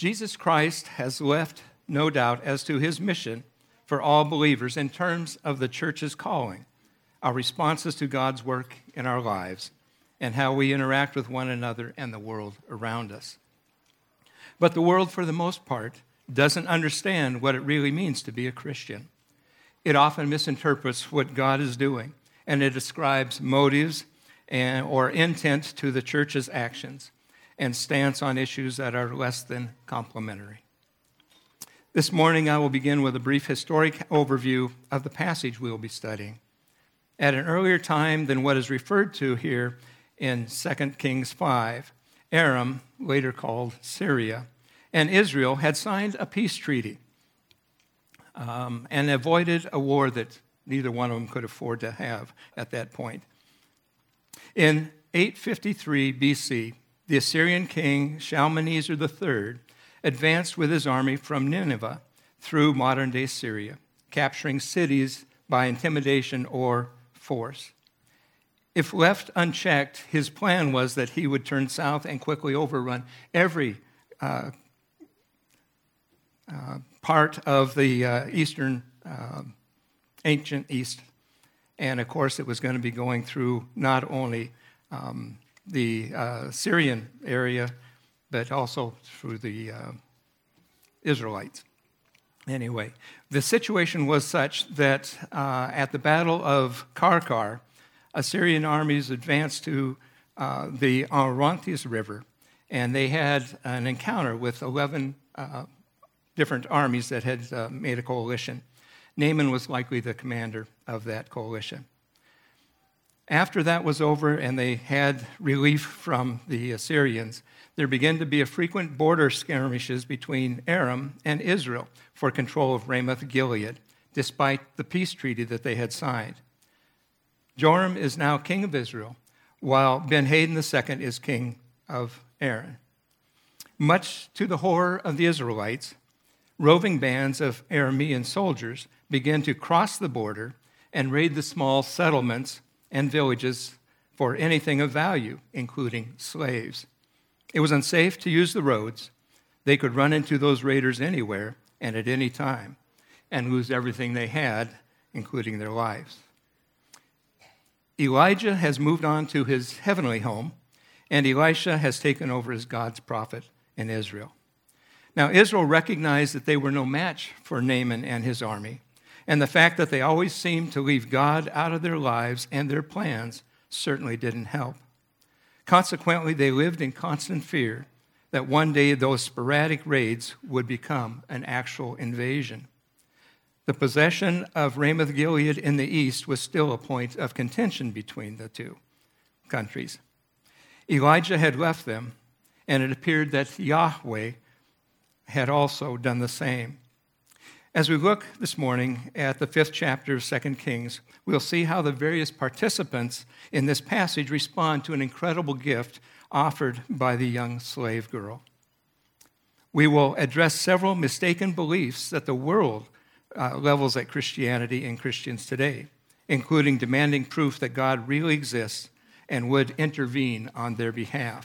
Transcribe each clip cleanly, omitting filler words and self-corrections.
Jesus Christ has left no doubt as to his mission for all believers in terms of the church's calling, our responses to God's work in our lives, and how we interact with one another and the world around us. But the world, for the most part, doesn't understand what it really means to be a Christian. It often misinterprets what God is doing, and it ascribes motives or intent to the church's actions and stance on issues that are less than complimentary. This morning, I will begin with a brief historic overview of the passage we will be studying. At an earlier time than what is referred to here in 2 Kings 5, Aram, later called Syria, and Israel had signed a peace treaty and avoided a war that neither one of them could afford to have at that point. In 853 BC, the Assyrian king Shalmaneser III advanced with his army from Nineveh through modern-day Syria, capturing cities by intimidation or force. If left unchecked, his plan was that he would turn south and quickly overrun every part of the eastern, ancient East. And of course, it was going to be going through not only the Syrian area, but also through the Israelites. Anyway, the situation was such that at the Battle of Karkar, Assyrian armies advanced to the Orontes River, and they had an encounter with 11 different armies that had made a coalition. Naaman was likely the commander of that coalition. After that was over and they had relief from the Assyrians, there began to be a frequent border skirmishes between Aram and Israel for control of Ramoth Gilead, despite the peace treaty that they had signed. Joram is now king of Israel, while Ben-Hadad II is king of Aram. Much to the horror of the Israelites, roving bands of Aramean soldiers began to cross the border and raid the small settlements and villages for anything of value, including slaves. It was unsafe to use the roads. They could run into those raiders anywhere and at any time and lose everything they had, including their lives. Elijah has moved on to his heavenly home, and Elisha has taken over as God's prophet in Israel. Now, Israel recognized that they were no match for Naaman and his army, and the fact that they always seemed to leave God out of their lives and their plans certainly didn't help. Consequently, they lived in constant fear that one day those sporadic raids would become an actual invasion. The possession of Ramoth Gilead in the east was still a point of contention between the two countries. Elijah had left them, and it appeared that Yahweh had also done the same. As we look this morning at the 5th chapter of 2 Kings, we'll see how the various participants in this passage respond to an incredible gift offered by the young slave girl. We will address several mistaken beliefs that the world levels at Christianity and Christians today, including demanding proof that God really exists and would intervene on their behalf.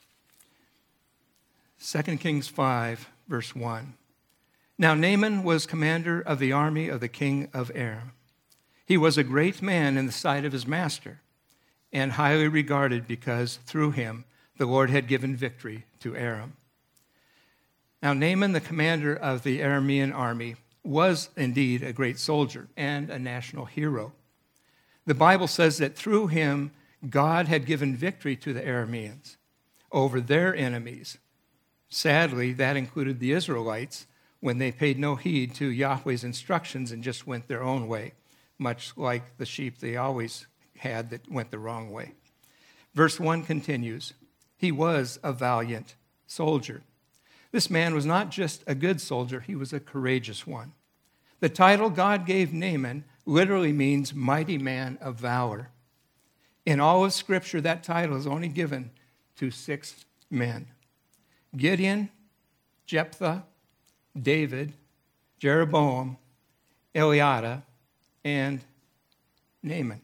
2 Kings 5, verse 1. Now Naaman was commander of the army of the king of Aram. He was a great man in the sight of his master and highly regarded because through him the Lord had given victory to Aram. Now Naaman, the commander of the Aramean army, was indeed a great soldier and a national hero. The Bible says that through him God had given victory to the Arameans over their enemies. Sadly, that included the Israelites, when they paid no heed to Yahweh's instructions and just went their own way, much like the sheep they always had that went the wrong way. Verse 1 continues, he was a valiant soldier. This man was not just a good soldier, he was a courageous one. The title God gave Naaman literally means mighty man of valor. In all of Scripture, that title is only given to 6 men: Gideon, Jephthah, David, Jeroboam, Eliada, and Naaman.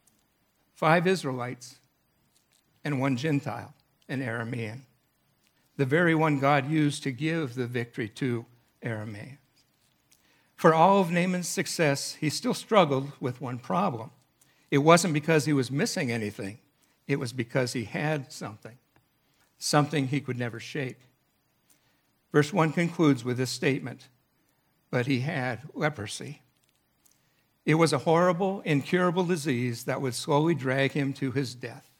5 Israelites and 1 Gentile, an Aramean. the very one God used to give the victory to Aram. For all of Naaman's success, he still struggled with one problem. It wasn't because he was missing anything. It was because he had something he could never shake. Verse 1 concludes with this statement, but he had leprosy. It was a horrible, incurable disease that would slowly drag him to his death.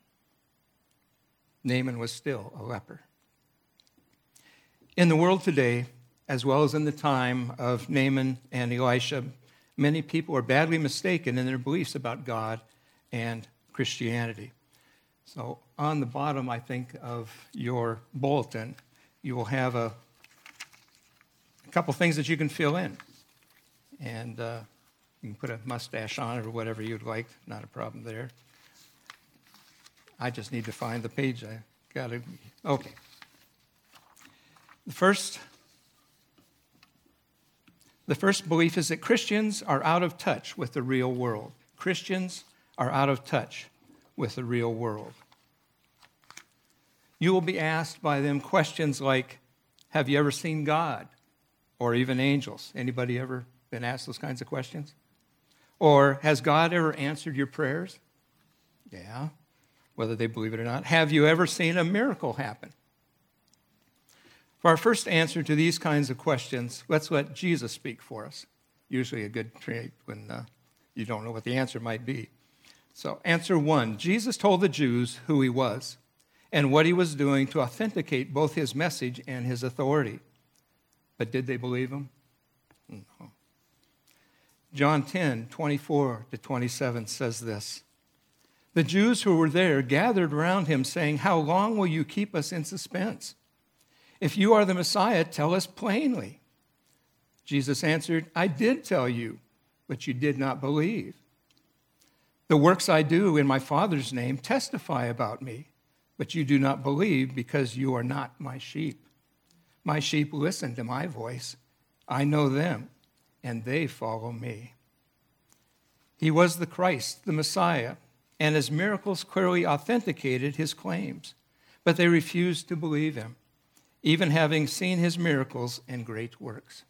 Naaman was still a leper. In the world today, as well as in the time of Naaman and Elisha, many people are badly mistaken in their beliefs about God and Christianity. So on the bottom, I think, of your bulletin, you will have a couple things that you can fill in. And you can put a mustache on it or whatever you'd like. Not a problem there. I just need to find the page. I got it. Okay. The first belief is that Christians are out of touch with the real world. Christians are out of touch with the real world. You will be asked by them questions like, have you ever seen God? Or even angels. Anybody ever been asked those kinds of questions? Or has God ever answered your prayers? Yeah, whether they believe it or not. Have you ever seen a miracle happen? For our first answer to these kinds of questions, let's let Jesus speak for us. Usually a good trait when you don't know what the answer might be. So answer 1, Jesus told the Jews who he was and what he was doing to authenticate both his message and his authority. But did they believe him? No. John 10:24-27 says this. The Jews who were there gathered around him saying, how long will you keep us in suspense? If you are the Messiah, tell us plainly. Jesus answered, I did tell you, but you did not believe. The works I do in my Father's name testify about me, but you do not believe because you are not my sheep. My sheep listen to my voice. I know them, and they follow me. He was the Christ, the Messiah, and his miracles clearly authenticated his claims, but they refused to believe him, even having seen his miracles and great works.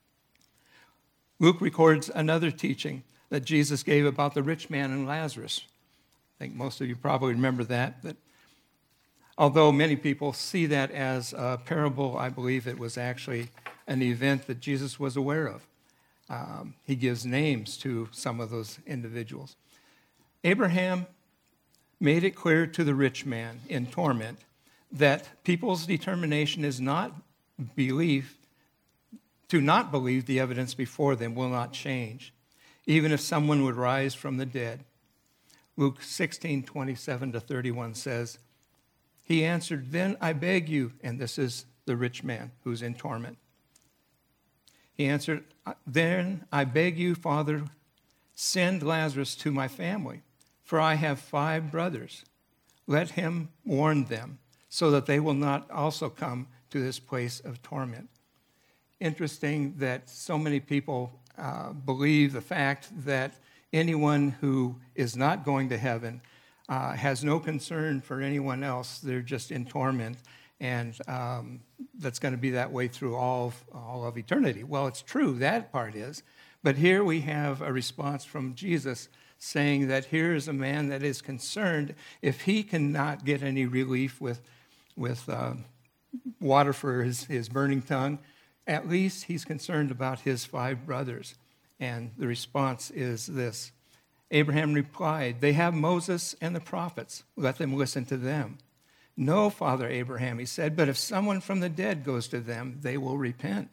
Luke records another teaching that Jesus gave about the rich man and Lazarus. I think most of you probably remember that. But although many people see that as a parable, I believe it was actually an event that Jesus was aware of. He gives names to some of those individuals. Abraham made it clear to the rich man in torment that people's determination is not belief, to not believe the evidence before them will not change, even if someone would rise from the dead. Luke 16:27-31 says, he answered, then I beg you, and this is the rich man who's in torment. He answered, then I beg you, Father, send Lazarus to my family, for I have 5 brothers. Let him warn them, so that they will not also come to this place of torment. Interesting that so many people believe the fact that anyone who is not going to heaven has no concern for anyone else. They're just in torment, and that's going to be that way through all of eternity. Well, it's true, that part is. But here we have a response from Jesus saying that here is a man that is concerned if he cannot get any relief with water for his burning tongue, at least he's concerned about his 5 brothers. And the response is this. Abraham replied, they have Moses and the prophets. Let them listen to them. No, Father Abraham, he said, but if someone from the dead goes to them, they will repent.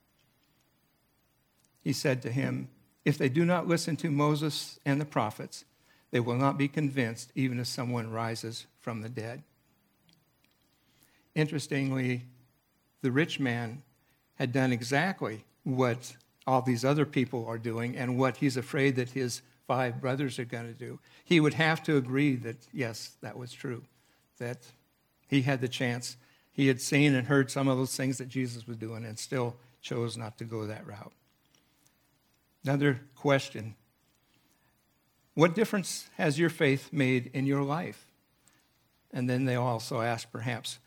He said to him, if they do not listen to Moses and the prophets, they will not be convinced even if someone rises from the dead. Interestingly, the rich man had done exactly what all these other people are doing and what he's afraid that his 5 brothers are going to do. He would have to agree that, yes, that was true, that he had the chance. He had seen and heard some of those things that Jesus was doing and still chose not to go that route. Another question. What difference has your faith made in your life? And then they also ask, perhaps,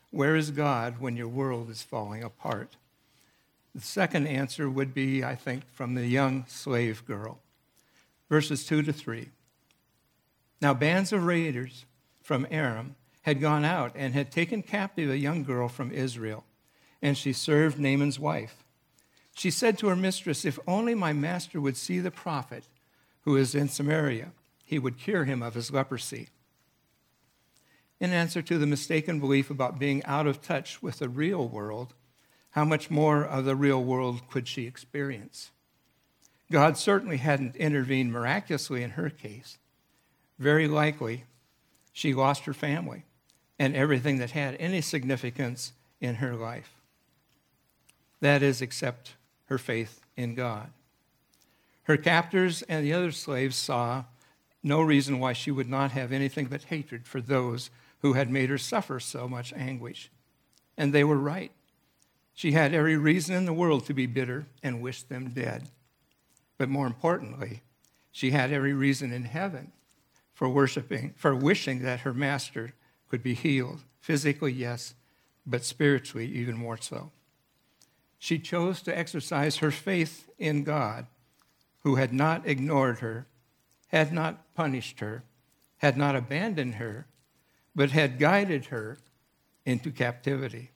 Where is God when your world is falling apart? The second answer would be, I think, from the young slave girl. Verses 2 to 3. Now bands of raiders from Aram had gone out and had taken captive a young girl from Israel, and she served Naaman's wife. She said to her mistress, "If only my master would see the prophet who is in Samaria, he would cure him of his leprosy." In answer to the mistaken belief about being out of touch with the real world, how much more of the real world could she experience? God certainly hadn't intervened miraculously in her case. Very likely, she lost her family and everything that had any significance in her life. That is, except her faith in God. Her captors and the other slaves saw no reason why she would not have anything but hatred for those who had made her suffer so much anguish. And they were right. She had every reason in the world to be bitter and wish them dead. But more importantly, she had every reason in heaven for wishing that her master could be healed. Physically, yes, but spiritually, even more so. She chose to exercise her faith in God, who had not ignored her, had not punished her, had not abandoned her, but had guided her into captivity.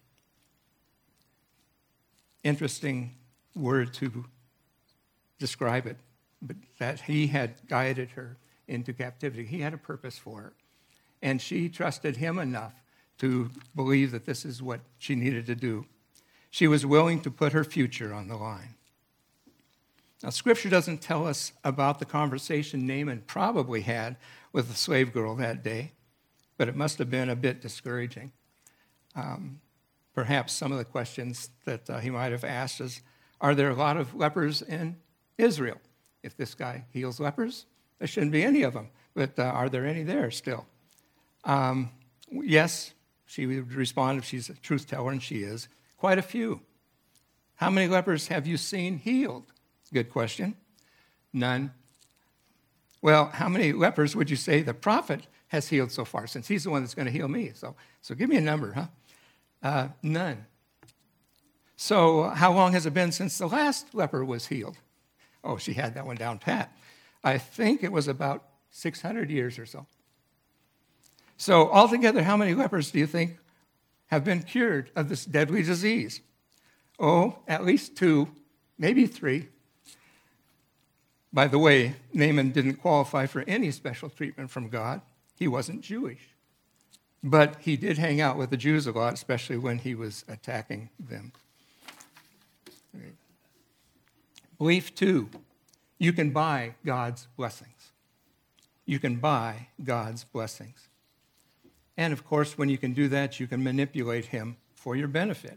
Interesting word to describe it, but that he had guided her into captivity. He had a purpose for her, and she trusted him enough to believe that this is what she needed to do. She was willing to put her future on the line. Now, Scripture doesn't tell us about the conversation Naaman probably had with the slave girl that day, but it must have been a bit discouraging. Perhaps some of the questions that he might have asked is, are there a lot of lepers in Israel? If this guy heals lepers, there shouldn't be any of them, but are there any there still? Yes, she would respond if she's a truth teller, and she is. Quite a few. How many lepers have you seen healed? Good question. None. Well, how many lepers would you say the prophet has healed so far, since he's the one that's going to heal me? So give me a number, huh? None. So how long has it been since the last leper was healed? Oh, she had that one down pat. I think it was about 600 years or so. So altogether, how many lepers do you think have been cured of this deadly disease? Oh, at least 2, maybe 3. By the way, Naaman didn't qualify for any special treatment from God. He wasn't Jewish. But he did hang out with the Jews a lot, especially when he was attacking them. Belief 2, you can buy God's blessings. You can buy God's blessings. And of course, when you can do that, you can manipulate him for your benefit.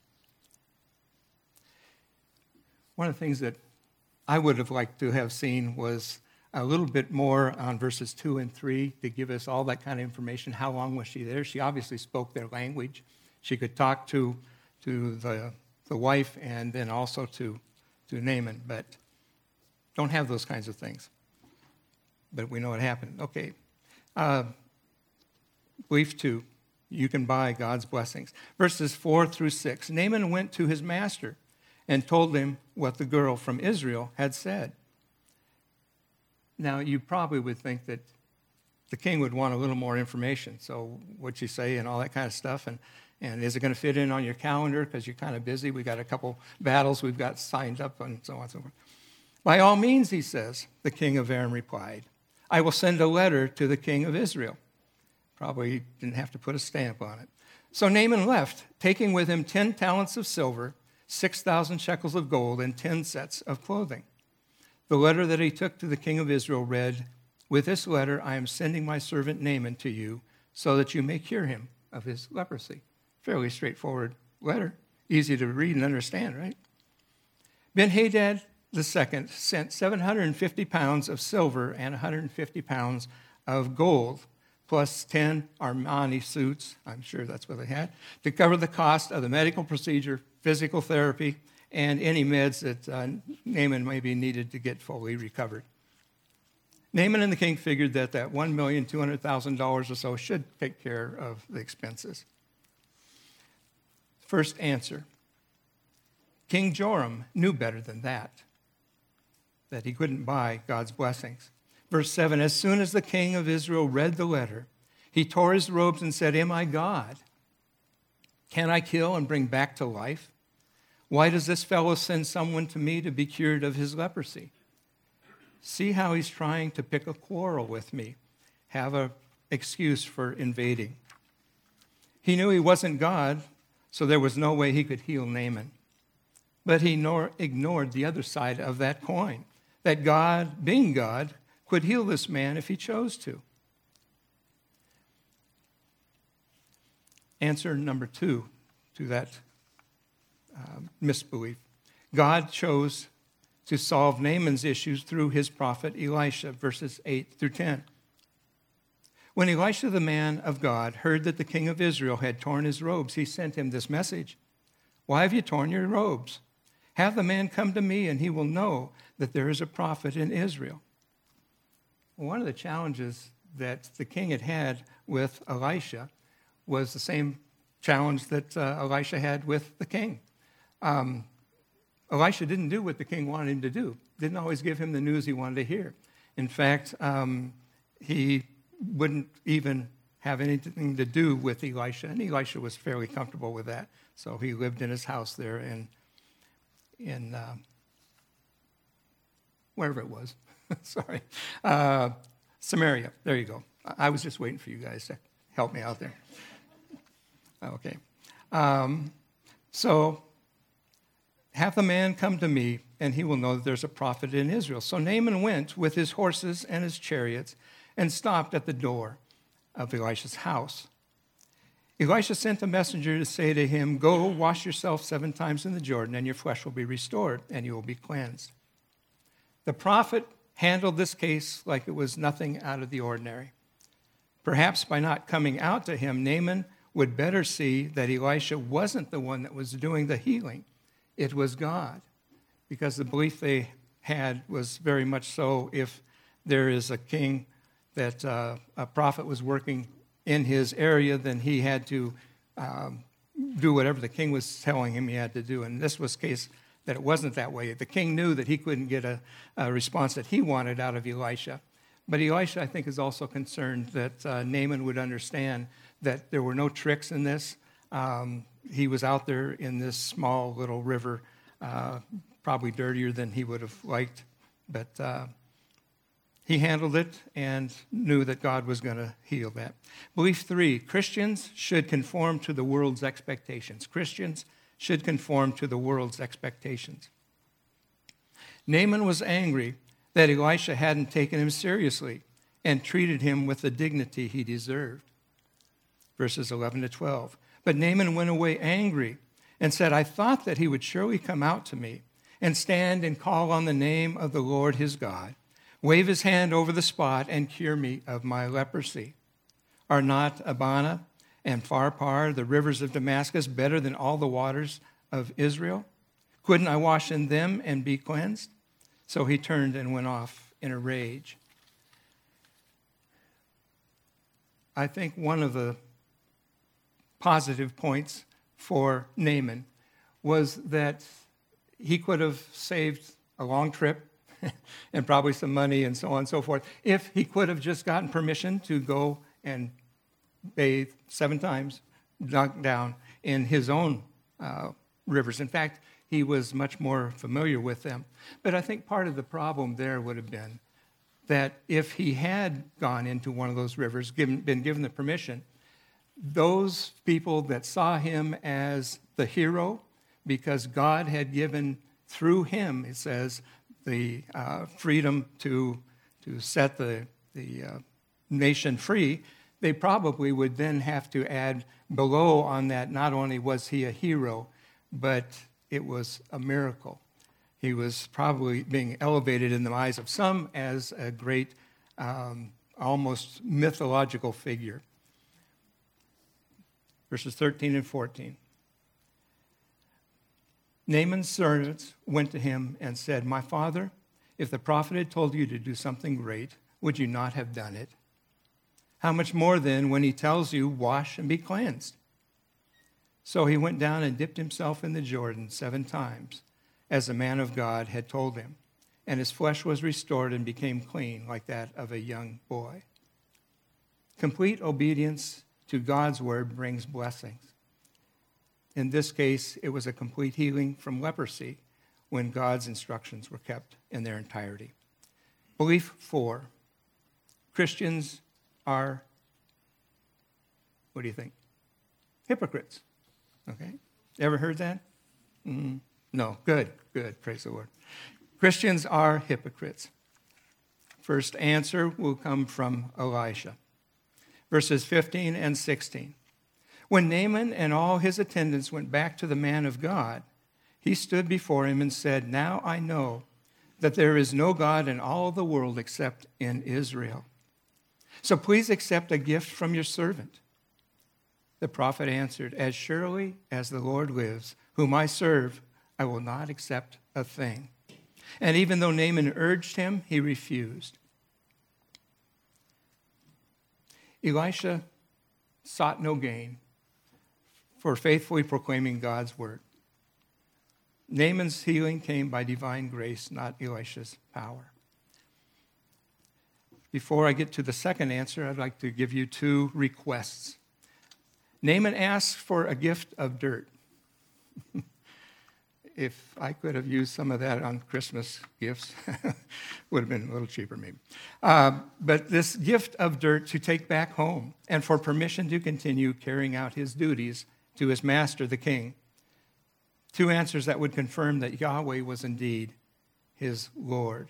One of the things that I would have liked to have seen was a little bit more on verses 2 and 3 to give us all that kind of information. How long was she there? She obviously spoke their language. She could talk to the wife and then also to Naaman, but don't have those kinds of things. But we know what happened. Okay. Belief 2, you can buy God's blessings. Verses 4 through 6. Naaman went to his master and told him what the girl from Israel had said. Now, you probably would think that the king would want a little more information. So what'd she say and all that kind of stuff. And is it going to fit in on your calendar because you're kind of busy? We got a couple battles we've got signed up and so on and so forth. By all means, he says, the king of Aram replied, I will send a letter to the king of Israel. Probably didn't have to put a stamp on it. So Naaman left, taking with him 10 talents of silver, 6,000 shekels of gold, and 10 sets of clothing. The letter that he took to the king of Israel read, with this letter I am sending my servant Naaman to you so that you may cure him of his leprosy. Fairly straightforward letter. Easy to read and understand, right? Ben-Hadad II sent 750 pounds of silver and 150 pounds of gold, plus 10 Armani suits, I'm sure that's what they had, to cover the cost of the medical procedure, physical therapy, and any meds that Naaman maybe needed to get fully recovered. Naaman and the king figured that $1,200,000 or so should take care of the expenses. First answer. King Joram knew better than that he couldn't buy God's blessings. Verse 7, as soon as the king of Israel read the letter, he tore his robes and said, am I God? Can I kill and bring back to life? Why does this fellow send someone to me to be cured of his leprosy? See how he's trying to pick a quarrel with me, have an excuse for invading. He knew he wasn't God, so there was no way he could heal Naaman. But he ignored the other side of that coin, that God, being God, could heal this man if he chose to. Answer number 2 to that misbelief. God chose to solve Naaman's issues through his prophet Elisha, verses 8 through 10. When Elisha, the man of God, heard that the king of Israel had torn his robes, he sent him this message. Why have you torn your robes? Have the man come to me, and he will know that there is a prophet in Israel. One of the challenges that the king had with Elisha was the same challenge that Elisha had with the king. Elisha didn't do what the king wanted him to do, didn't always give him the news he wanted to hear. In fact, he wouldn't even have anything to do with Elisha, and Elisha was fairly comfortable with that. So he lived in his house there in wherever it was. Sorry. Samaria. There you go. I was just waiting for you guys to help me out there. Okay. So have the man come to me, and he will know that there's a prophet in Israel. So Naaman went with his horses and his chariots and stopped at the door of Elisha's house. Elisha sent a messenger to say to him, go wash yourself 7 times in the Jordan, and your flesh will be restored, and you will be cleansed. The prophet handled this case like it was nothing out of the ordinary. Perhaps by not coming out to him, Naaman would better see that Elisha wasn't the one that was doing the healing. It was God, because the belief they had was very much so, if there is a king that a prophet was working in his area, then he had to do whatever the king was telling him he had to do. And this was the case that it wasn't that way. The king knew that he couldn't get a response that he wanted out of Elisha. But Elisha, I think, is also concerned that Naaman would understand that there were no tricks in this. He was out there in this small little river, probably dirtier than he would have liked. But he handled it and knew that God was going to heal that. Belief 3, Christians should conform to the world's expectations. Christians should conform to the world's expectations. Naaman was angry that Elisha hadn't taken him seriously and treated him with the dignity he deserved. Verses 11 to 12. But Naaman went away angry and said, I thought that he would surely come out to me and stand and call on the name of the Lord his God, wave his hand over the spot, and cure me of my leprosy. Are not Abana and Pharpar, the rivers of Damascus, better than all the waters of Israel? Couldn't I wash in them and be cleansed? So he turned and went off in a rage. I think one of the positive points for Naaman was that he could have saved a long trip and probably some money and so on and so forth if he could have just gotten permission to go and bathe 7 times, dug down in his own rivers. In fact, he was much more familiar with them. But I think part of the problem there would have been that if he had gone into one of those rivers, been given the permission, those people that saw him as the hero, because God had given through him, it says, the freedom to set the nation free, they probably would then have to add below on that, not only was he a hero, but it was a miracle. He was probably being elevated in the eyes of some as a great, almost mythological figure. Verses 13 and 14. Naaman's servants went to him and said, my father, if the prophet had told you to do something great, would you not have done it? How much more then when he tells you, wash and be cleansed? So he went down and dipped himself in the Jordan 7 times, as the man of God had told him. And his flesh was restored and became clean like that of a young boy. Complete obedience to God's word brings blessings. In this case, it was a complete healing from leprosy when God's instructions were kept in their entirety. Belief 4. Christians are, what do you think? Hypocrites. Okay? Ever heard that? No. Good. Praise the Lord. Christians are hypocrites. First answer will come from Elisha. Verses 15 and 16. When Naaman and all his attendants went back to the man of God, he stood before him and said, "Now I know that there is no God in all the world except in Israel. So please accept a gift from your servant." The prophet answered, "As surely as the Lord lives, whom I serve, I will not accept a thing." And even though Naaman urged him, he refused. Elisha sought no gain for faithfully proclaiming God's word. Naaman's healing came by divine grace, not Elisha's power. Before I get to the second answer, I'd like to give you 2 requests. Naaman asked for a gift of dirt. If I could have used some of that on Christmas gifts, would have been a little cheaper maybe. But this gift of dirt to take back home and for permission to continue carrying out his duties to his master, the king. 2 answers that would confirm that Yahweh was indeed his Lord.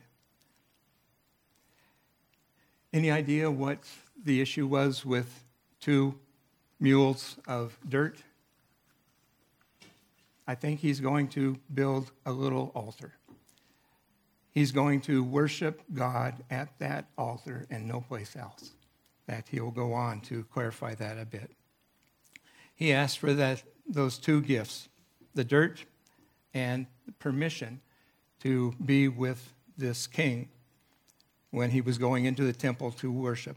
Any idea what the issue was with 2 mules of dirt? I think he's going to build a little altar. He's going to worship God at that altar and no place else. That he'll go on to clarify that a bit. He asked for those 2 gifts, the dirt and permission to be with this king when he was going into the temple to worship.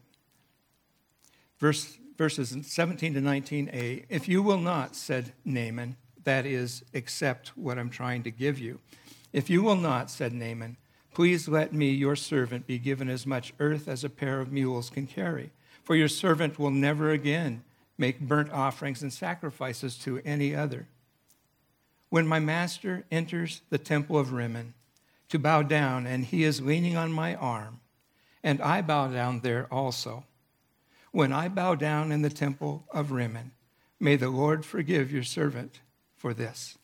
Verses 17 to 19a, "If you will not," said Naaman, that is, accept what I'm trying to give you. "If you will not," said Naaman, "please let me, your servant, be given as much earth as a pair of mules can carry, for your servant will never again make burnt offerings and sacrifices to any other. When my master enters the temple of Rimmon to bow down, and he is leaning on my arm, and I bow down there also. When I bow down in the temple of Rimmon, may the Lord forgive your servant for this."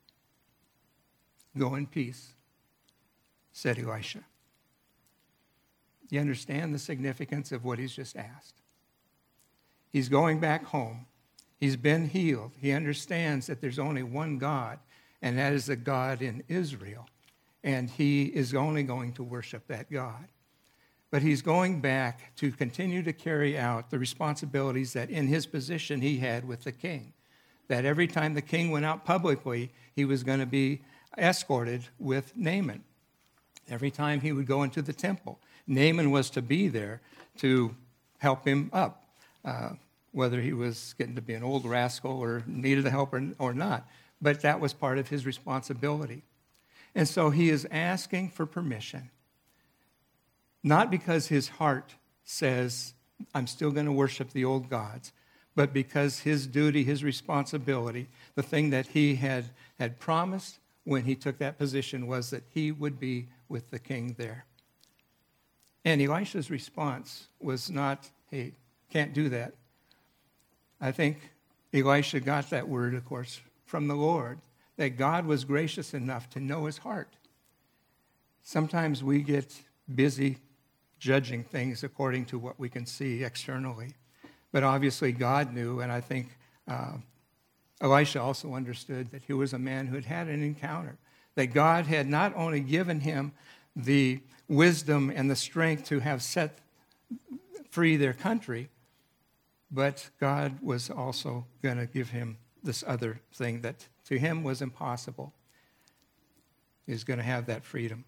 "Go in peace," said Elisha. You understand the significance of what he's just asked? He's going back home. He's been healed. He understands that there's only one God, and that is the God in Israel. And he is only going to worship that God. But he's going back to continue to carry out the responsibilities that in his position he had with the king. That every time the king went out publicly, he was going to be escorted with Naaman. Every time he would go into the temple, Naaman was to be there to help him up, whether he was getting to be an old rascal or needed the help or not. But that was part of his responsibility. And so he is asking for permission, not because his heart says, "I'm still going to worship the old gods," but because his duty, his responsibility, the thing that he had promised when he took that position was that he would be with the king there. And Elisha's response was not, "Hey, can't do that." I think Elisha got that word, of course, from the Lord, that God was gracious enough to know his heart. Sometimes we get busy judging things according to what we can see externally. But obviously God knew, and I think Elisha also understood that he was a man who had had an encounter, that God had not only given him the wisdom and the strength to have set free their country, but God was also going to give him this other thing that to him was impossible. He's going to have that freedom.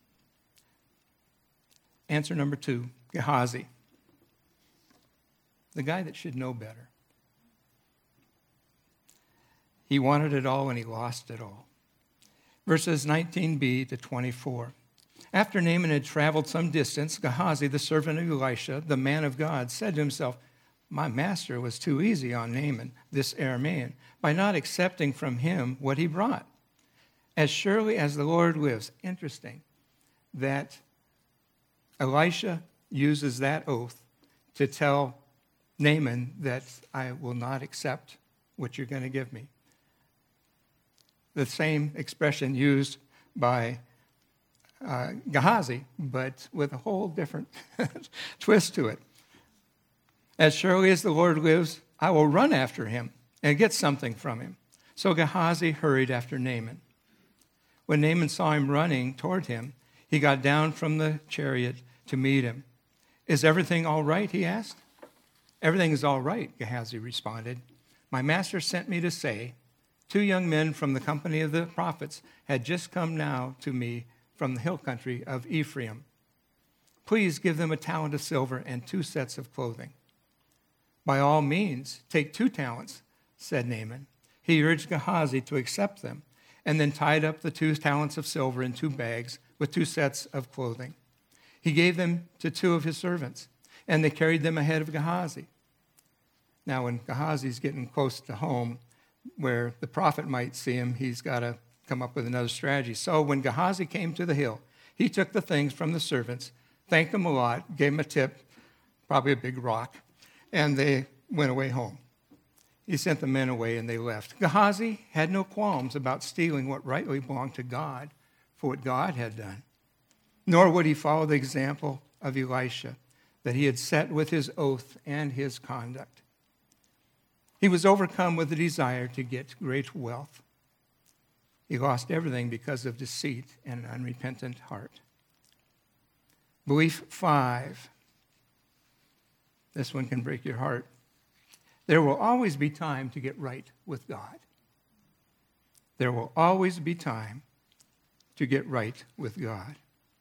Answer number 2, Gehazi. the guy that should know better. He wanted it all and he lost it all. Verses 19b to 24. After Naaman had traveled some distance, Gehazi, the servant of Elisha, the man of God, said to himself, my master was too easy on Naaman, this Aramean, by not accepting from him what he brought. As surely as the Lord lives. Interesting that Elisha uses that oath to tell Naaman that I will not accept what you're going to give me. The same expression used by Gehazi, but with a whole different twist to it. As surely as the Lord lives, I will run after him and get something from him. So Gehazi hurried after Naaman. When Naaman saw him running toward him, he got down from the chariot to meet him. Is everything all right? He asked. Everything is all right, Gehazi responded. My master sent me to say, 2 young men from the company of the prophets had just come now to me from the hill country of Ephraim. Please give them a talent of silver and 2 sets of clothing. By all means, take 2 talents, said Naaman. He urged Gehazi to accept them, and then tied up the 2 talents of silver in 2 bags with 2 sets of clothing. He gave them to 2 of his servants, and they carried them ahead of Gehazi. Now, when Gehazi's getting close to home, where the prophet might see him, he's got to come up with another strategy. So when Gehazi came to the hill, he took the things from the servants, thanked them a lot, gave them a tip, probably a big rock, and they went away home. He sent the men away and they left. Gehazi had no qualms about stealing what rightly belonged to God for what God had done, nor would he follow the example of Elisha that he had set with his oath and his conduct. He was overcome with the desire to get great wealth. He lost everything because of deceit and an unrepentant heart. Belief 5. This one can break your heart. There will always be time to get right with God. There will always be time to get right with God.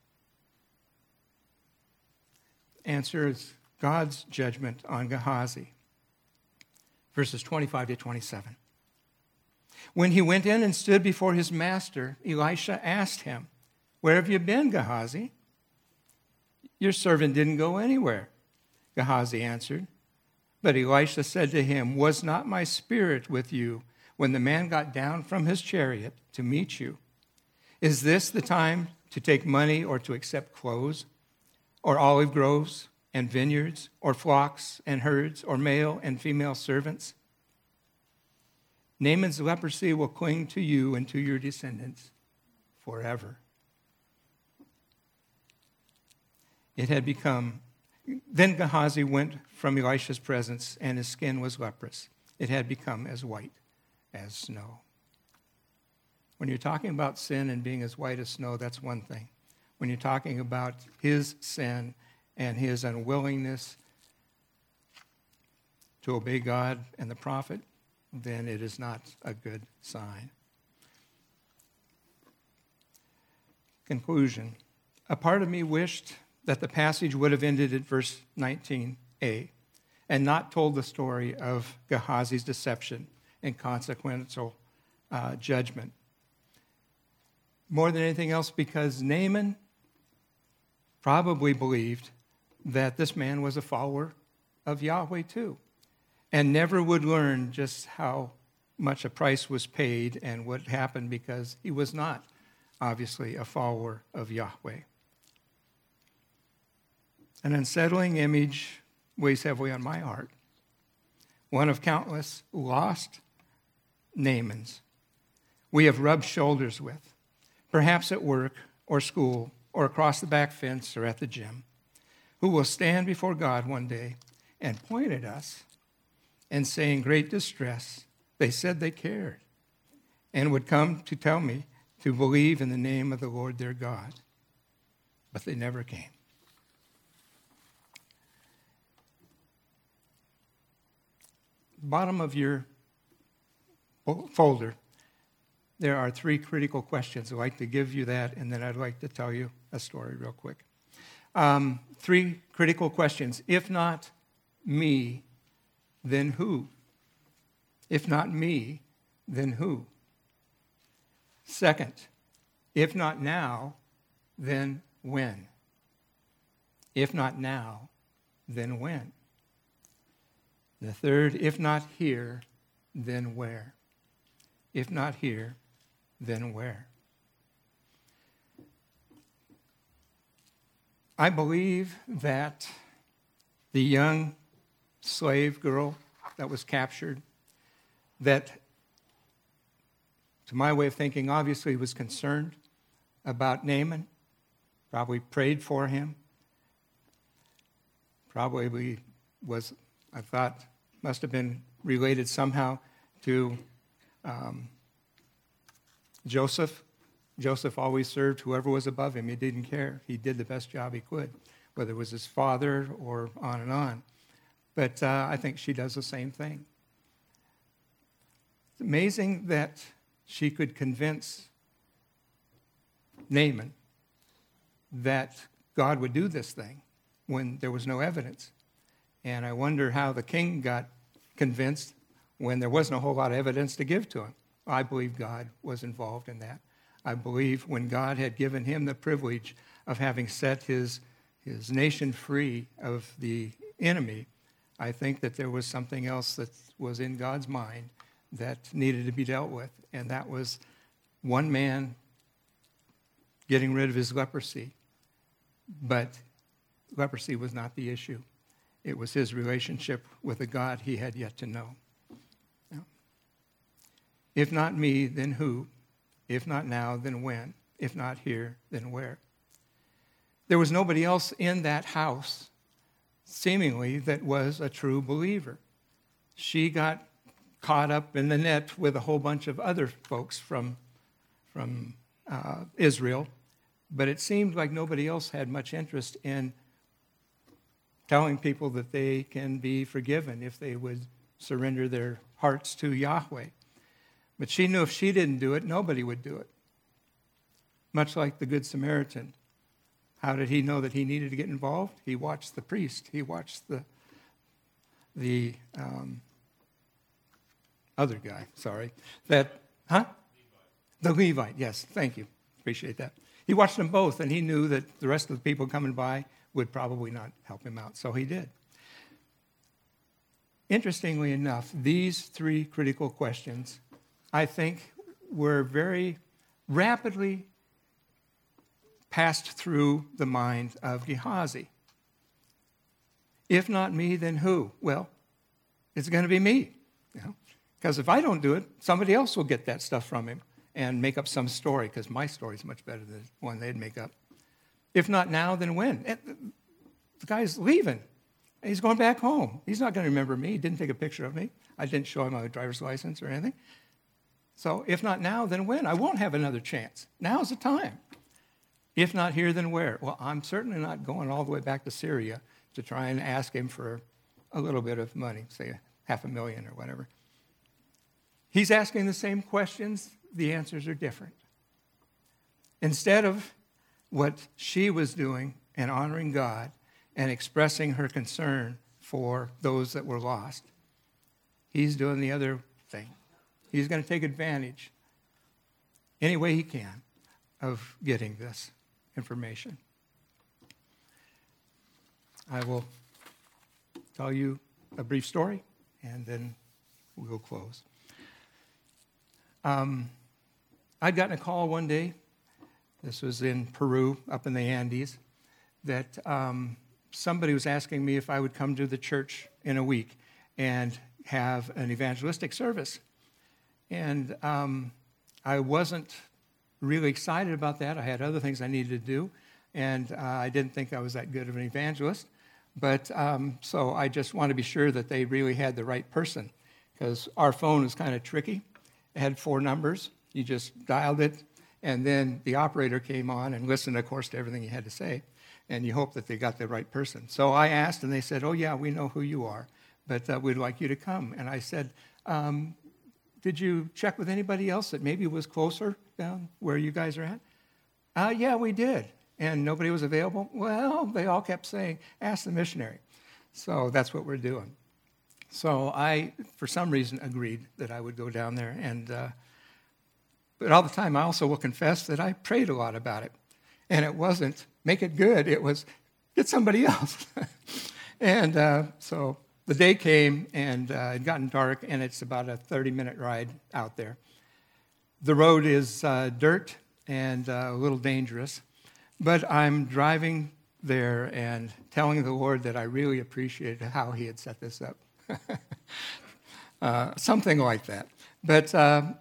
Answer is God's judgment on Gehazi. Verses 25 to 27. When he went in and stood before his master, Elisha asked him, where have you been, Gehazi? Your servant didn't go anywhere, Gehazi answered. But Elisha said to him, was not my spirit with you when the man got down from his chariot to meet you? Is this the time to take money or to accept clothes, or olive groves and vineyards, or flocks and herds, or male and female servants? Naaman's leprosy will cling to you and to your descendants forever. It had become... Then Gehazi went from Elisha's presence, and his skin was leprous. It had become as white as snow. When you're talking about sin and being as white as snow, that's one thing. When you're talking about his sin and his unwillingness to obey God and the prophet, then it is not a good sign. Conclusion. A part of me wished that the passage would have ended at verse 19a and not told the story of Gehazi's deception and consequential judgment. More than anything else, because Naaman probably believed that this man was a follower of Yahweh too, and never would learn just how much a price was paid and what happened because he was not, obviously, a follower of Yahweh. An unsettling image weighs heavily on my heart. One of countless lost Naamans we have rubbed shoulders with, perhaps at work or school or across the back fence or at the gym, who will stand before God one day and point at us and say in great distress, they said they cared and would come to tell me to believe in the name of the Lord their God. But they never came. Bottom of your folder, there are 3 critical questions. I'd like to give you that, and then I'd like to tell you a story real quick. 3 critical questions. If not me, then who? If not me, then who? Second, if not now, then when? If not now, then when? The third, if not here, then where? If not here, then where? I believe that the young slave girl that was captured, that, to my way of thinking, obviously was concerned about Naaman, probably prayed for him, probably was, I thought, must have been related somehow to Joseph. Joseph always served whoever was above him. He didn't care. He did the best job he could, whether it was his father or on and on. But I think she does the same thing. It's amazing that she could convince Naaman that God would do this thing when there was no evidence. And I wonder how the king got convinced when there wasn't a whole lot of evidence to give to him. I believe God was involved in that. I believe when God had given him the privilege of having set his nation free of the enemy, I think that there was something else that was in God's mind that needed to be dealt with, and that was one man getting rid of his leprosy. But leprosy was not the issue. It was his relationship with a God he had yet to know. If not me, then who? If not now, then when? If not here, then where? There was nobody else in that house, seemingly, that was a true believer. She got caught up in the net with a whole bunch of other folks from Israel, but it seemed like nobody else had much interest in telling people that they can be forgiven if they would surrender their hearts to Yahweh. But she knew if she didn't do it, nobody would do it. Much like the Good Samaritan. How did he know that he needed to get involved? He watched the priest. He watched the other guy, sorry. The Levite, yes, thank you. Appreciate that. He watched them both, and he knew that the rest of the people coming by would probably not help him out, so he did. Interestingly enough, these three critical questions, I think, were very rapidly passed through the mind of Gehazi. If not me, then who? Well, it's going to be me. Because if I don't do it, somebody else will get that stuff from him and make up some story, because my story is much better than the one they'd make up. If not now, then when? The guy's leaving. He's going back home. He's not going to remember me. He didn't take a picture of me. I didn't show him my driver's license or anything. So if not now, then when? I won't have another chance. Now's the time. If not here, then where? Well, I'm certainly not going all the way back to Syria to try and ask him for a little bit of money, say $500,000 or whatever. He's asking the same questions. The answers are different. Instead of what she was doing and honoring God and expressing her concern for those that were lost, he's doing the other thing. He's going to take advantage any way he can of getting this information. I will tell you a brief story, and then we'll close. I'd gotten a call one day, this was in Peru, up in the Andes, that somebody was asking me if I would come to the church in a week and have an evangelistic service. And I wasn't really excited about that. I had other things I needed to do, and I didn't think I was that good of an evangelist. But so I just wanted to be sure that they really had the right person, because our phone was kind of tricky. It had 4 numbers. You just dialed it, and then the operator came on and listened, of course, to everything you had to say, and you hope that they got the right person. So I asked, and they said, oh, yeah, we know who you are, but we'd like you to come. And I said, did you check with anybody else that maybe was closer down where you guys are at? Yeah, we did. And nobody was available? Well, they all kept saying, ask the missionary. So that's what we're doing. So I, for some reason, agreed that I would go down there. But all the time, I also will confess that I prayed a lot about it. And it wasn't make it good. It was get somebody else. So the day came, and it had gotten dark, and it's about a 30-minute ride out there. The road is dirt and a little dangerous, but I'm driving there and telling the Lord that I really appreciated how he had set this up. Something like that. But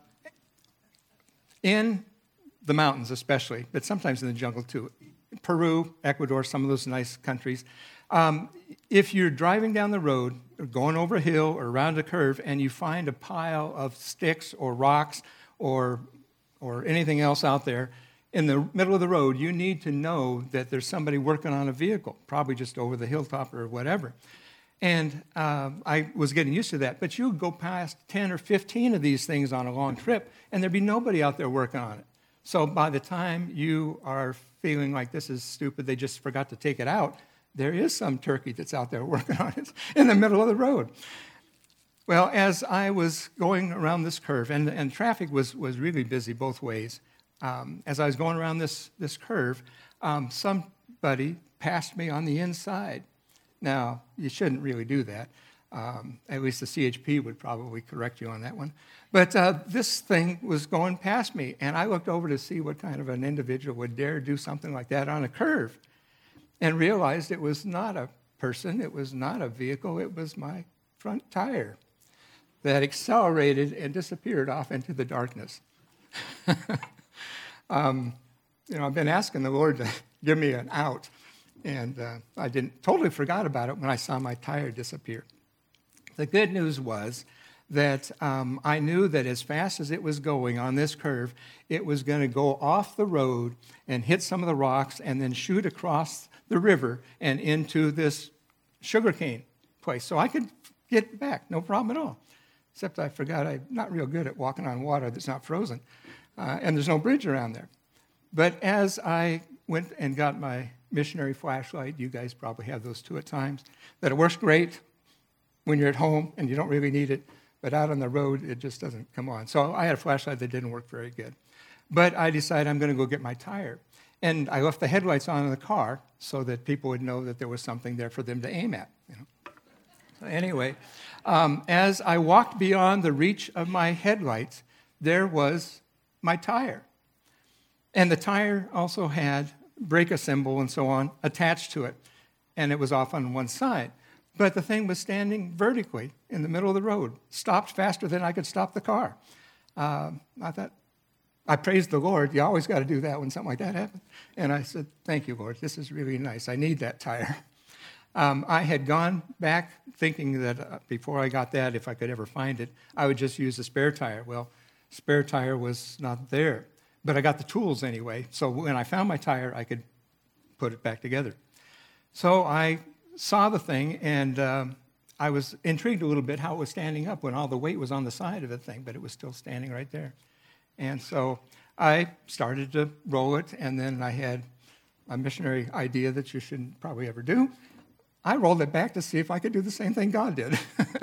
in the mountains especially, but sometimes in the jungle too, Peru, Ecuador, some of those nice countries, if you're driving down the road, or going over a hill or around a curve, and you find a pile of sticks or rocks or anything else out there in the middle of the road, you need to know that there's somebody working on a vehicle, probably just over the hilltop or whatever. And I was getting used to that. But you would go past 10 or 15 of these things on a long trip, and there'd be nobody out there working on it. So by the time you are feeling like this is stupid, they just forgot to take it out, there is some turkey that's out there working on it in the middle of the road. Well, as I was going around this curve, and traffic was really busy both ways, as I was going around this curve, somebody passed me on the inside. Now, you shouldn't really do that. At least the CHP would probably correct you on that one. But this thing was going past me, and I looked over to see what kind of an individual would dare do something like that on a curve, and realized it was not a person, it was not a vehicle, it was my front tire that accelerated and disappeared off into the darkness. I've been asking the Lord to give me an out, and I totally forgot about it when I saw my tire disappear. The good news was that I knew that as fast as it was going on this curve, it was going to go off the road and hit some of the rocks and then shoot across the river and into this sugarcane place. So I could get back, no problem at all. Except I forgot I'm not real good at walking on water that's not frozen, and there's no bridge around there. But as I went and got my missionary flashlight, you guys probably have those too at times, that it works great when you're at home and you don't really need it, but out on the road, it just doesn't come on. So I had a flashlight that didn't work very good. But I decided I'm going to go get my tire. And I left the headlights on in the car so that people would know that there was something there for them to aim at. So anyway, as I walked beyond the reach of my headlights, there was my tire. And the tire also had brake symbol and so on attached to it, and it was off on one side. But the thing was standing vertically in the middle of the road, stopped faster than I could stop the car. I thought, I praised the Lord. You always got to do that when something like that happens. And I said, thank you, Lord. This is really nice. I need that tire. I had gone back thinking that before I got that, if I could ever find it, I would just use a spare tire. Well, spare tire was not there. But I got the tools anyway. So when I found my tire, I could put it back together. So I saw the thing, and I was intrigued a little bit how it was standing up when all the weight was on the side of the thing, but it was still standing right there. And so I started to roll it, and then I had a missionary idea that you shouldn't probably ever do. I rolled it back to see if I could do the same thing God did.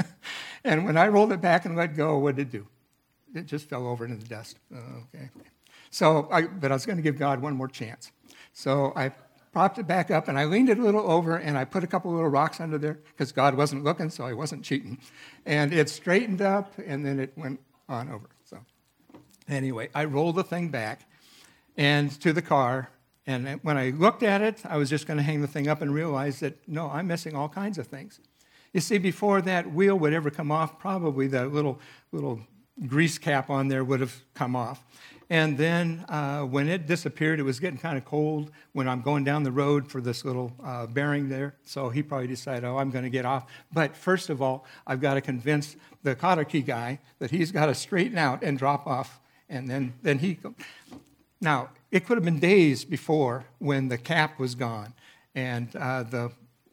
And when I rolled it back and let go, what did it do? It just fell over into the dust. Okay. But I was going to give God one more chance. So I propped it back up, and I leaned it a little over, and I put a couple little rocks under there because God wasn't looking, so I wasn't cheating. And it straightened up, and then it went on over. So anyway, I rolled the thing back and to the car, and when I looked at it, I was just going to hang the thing up and realize that, no, I'm missing all kinds of things. You see, before that wheel would ever come off, probably the little grease cap on there would have come off. And then when it disappeared, it was getting kind of cold when I'm going down the road for this little bearing there. So he probably decided, I'm going to get off. But first of all, I've got to convince the cotter key guy that he's got to straighten out and drop off. And then he... Now, it could have been days before when the cap was gone and the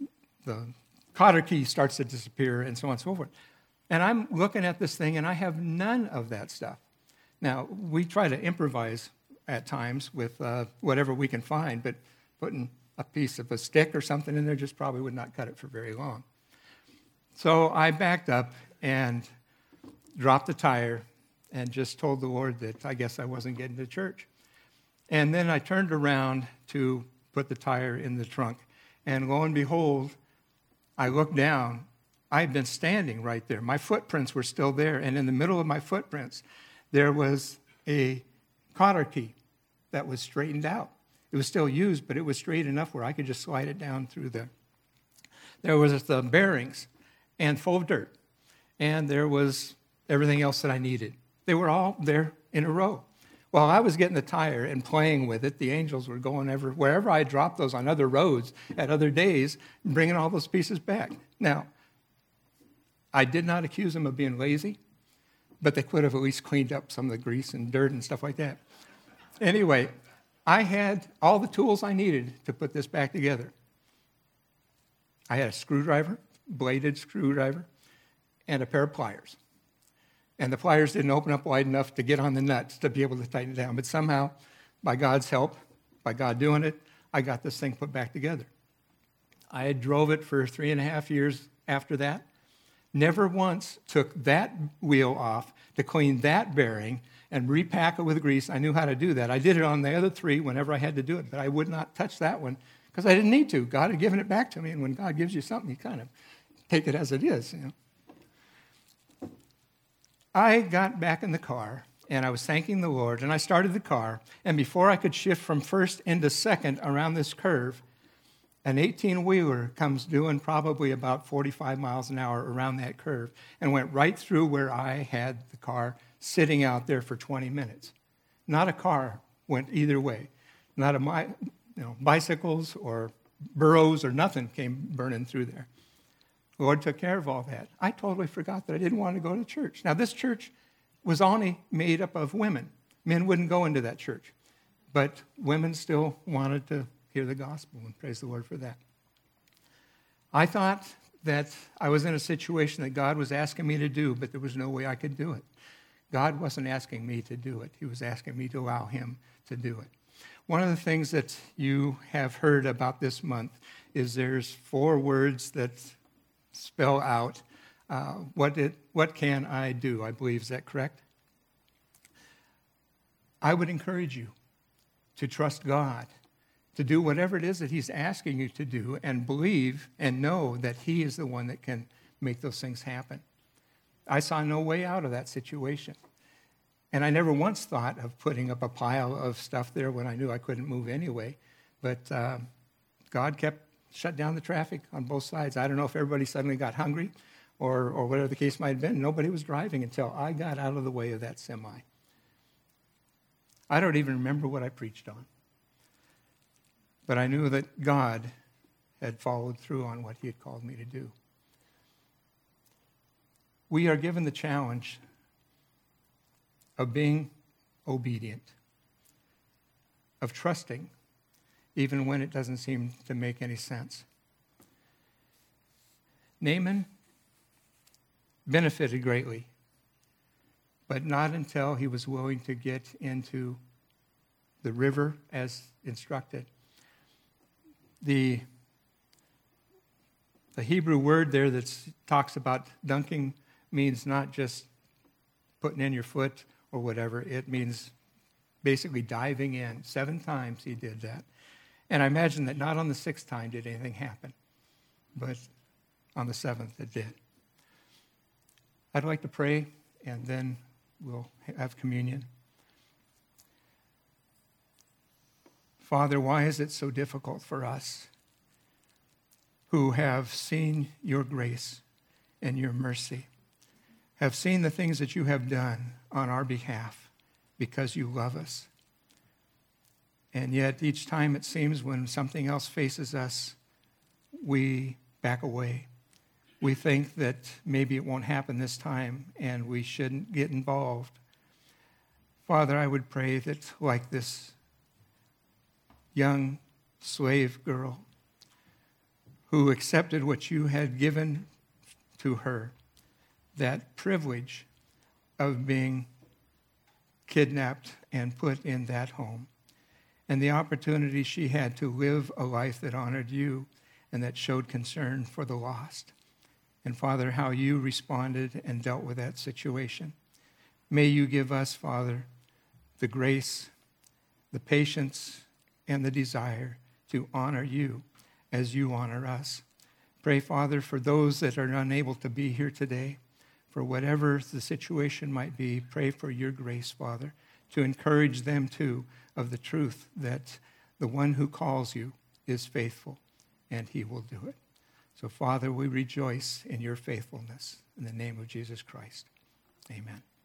cotter key starts to disappear and so on and so forth. And I'm looking at this thing, and I have none of that stuff. Now, we try to improvise at times with whatever we can find, but putting a piece of a stick or something in there just probably would not cut it for very long. So I backed up and dropped the tire and just told the Lord that I guess I wasn't getting to church. And then I turned around to put the tire in the trunk. And lo and behold, I looked down. I had been standing right there. My footprints were still there. And in the middle of my footprints, there was a cotter key that was straightened out. It was still used, but it was straight enough where I could just slide it down through there. There was the bearings and full of dirt. And there was everything else that I needed. They were all there in a row. While I was getting the tire and playing with it, the angels were going wherever I dropped those on other roads at other days, bringing all those pieces back. Now, I did not accuse them of being lazy, but they could have at least cleaned up some of the grease and dirt and stuff like that. Anyway, I had all the tools I needed to put this back together. I had a screwdriver, bladed screwdriver, and a pair of pliers. And the pliers didn't open up wide enough to get on the nuts to be able to tighten it down. But somehow, by God's help, by God doing it, I got this thing put back together. I had drove it for 3.5 years after that. Never once took that wheel off to clean that bearing and repack it with grease. I knew how to do that. I did it on the other 3 whenever I had to do it, but I would not touch that one because I didn't need to. God had given it back to me, and when God gives you something, you kind of take it as it is, you know. I got back in the car, and I was thanking the Lord, and I started the car, and before I could shift from first into second around this curve, an 18-wheeler comes doing probably about 45 miles an hour around that curve and went right through where I had the car sitting out there for 20 minutes. Not a car went either way. Not bicycles or burros or nothing came burning through there. The Lord took care of all that. I totally forgot that I didn't want to go to church. Now, this church was only made up of women. Men wouldn't go into that church. But women still wanted to hear the gospel, and praise the Lord for that. I thought that I was in a situation that God was asking me to do, but there was no way I could do it. God wasn't asking me to do it. He was asking me to allow him to do it. One of the things that you have heard about this month is there's 4 words that spell out what can I do, I believe. Is that correct? I would encourage you to trust God, to do whatever it is that he's asking you to do, and believe and know that he is the one that can make those things happen. I saw no way out of that situation. And I never once thought of putting up a pile of stuff there when I knew I couldn't move anyway. But God shut down the traffic on both sides. I don't know if everybody suddenly got hungry or whatever the case might have been. Nobody was driving until I got out of the way of that semi. I don't even remember what I preached on. But I knew that God had followed through on what he had called me to do. We are given the challenge of being obedient, of trusting, even when it doesn't seem to make any sense. Naaman benefited greatly, but not until he was willing to get into the river as instructed. The Hebrew word there that talks about dunking means not just putting in your foot or whatever. It means basically diving in. 7 times he did that. And I imagine that not on the 6th time did anything happen, but on the 7th it did. I'd like to pray, and then we'll have communion. Father, why is it so difficult for us who have seen your grace and your mercy, have seen the things that you have done on our behalf because you love us? And yet each time it seems when something else faces us, we back away. We think that maybe it won't happen this time and we shouldn't get involved. Father, I would pray that like this young slave girl who accepted what you had given to her, that privilege of being kidnapped and put in that home, and the opportunity she had to live a life that honored you and that showed concern for the lost. and, Father, how you responded and dealt with that situation. May you give us, Father, the grace, the patience, and the desire to honor you as you honor us. Pray, Father, for those that are unable to be here today, for whatever the situation might be, pray for your grace, Father, to encourage them too of the truth that the one who calls you is faithful, and he will do it. So, Father, we rejoice in your faithfulness. In the name of Jesus Christ, amen.